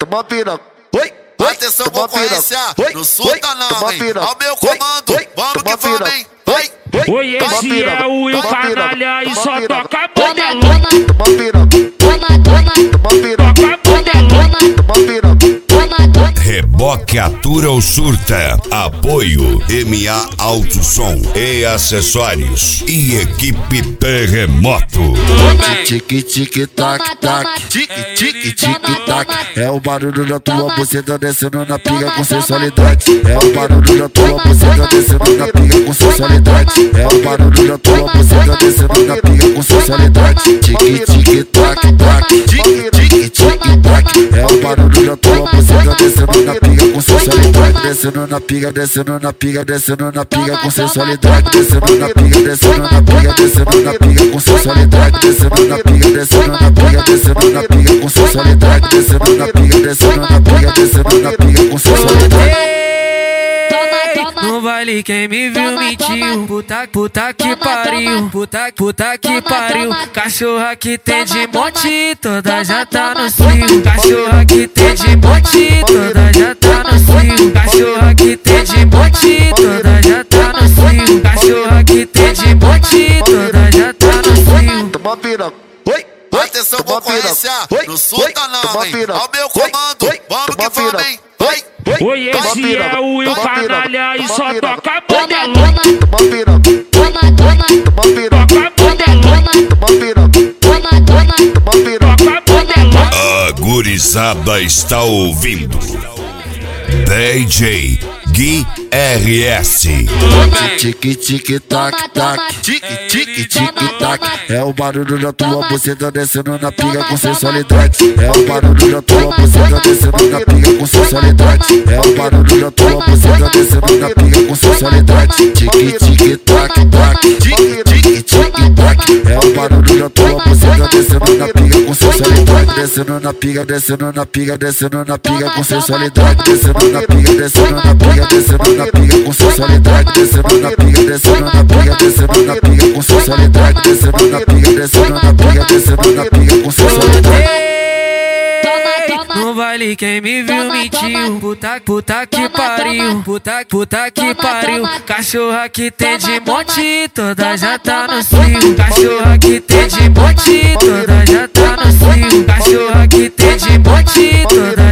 toma piroca. Atenção, concorrência, não solta não, hein? Ao meu comando, vamos que vamos, hein? Vai! Oi, esse é o Will Canalha e só toca modelona. Toma piroca. Toma piroca. Toca modelona. Toma piroca. Reboque Atura ou Surta. Apoio MA Alto Som e Acessórios e Equipe Terremoto. Tique tique tac tac, tique tique tique tac. É o barulho da tua buceta descendo na pica com sensualidade. É o barulho da tua buceta descendo na pica com sensualidade. É o barulho da tua buceta descendo na pica com sensualidade. Tique tique tac tac, tique tique tique tac. É o barulho da tua buceta descendo na pica com sensualidade. Descendo na pica, descendo na pica, descendo na pica com sensualidade. Descendo na pica, descendo na pica, descendo na pica com sensualidade. Descendo na pica, descendo na pica, descendo na pica com sensualidade. Descendo na pica, descendo na pica, descendo na pica com sensualidade. No baile quem me viu mentiu. Puta que pariu. Puta que pariu. Cachorra que tem de monte, toda já tá no cio. Cachorra que tem de monte, toda já tá no cio. Cachorra que tem de monte, toda já tá no cio. Cachorra que tem de monte, toda já tá no cio. Toma piroca. Atenção, concorrência, não solta não, hein? Ao meu comando, vamos que vamos, hein? Vai! Oi, esse é o Will Canalha e só toca modelona. Toma piroca. Toma piroca. Toca modelona. Toma piroca. Toma piroca. Toca modelona. A gurizada está ouvindo DJ Gui RS. Tique tique tac tac, tique tique tique tac. É o barulho da tua buceta descendo na pica com sensualidade. É o barulho da tua buceta descendo na pica com sensualidade. É o barulho da tua buceta descendo na pica com sensualidade. Tique tique tac tac, tique tique tique tac. É o barulho da tua buceta descendo na pica com sensualidade. Descendo na pica, descendo na pica, descendo na pica com sensualidade. Descendo na pica, descendo na pica, descendo na pica com sensualidade. Descendo na pica, descendo na pica, descendo na pica com sensualidade. Descendo na pica, descendo na pica, descendo na pica com sensualidade. No baile quem me viu mentiu. Puta que pariu. Puta que pariu. Cachorra que tem de monte, toda já tá no cio. Cachorra que tem de monte, toda já tá no cio. Cachorra que tem de monte, toda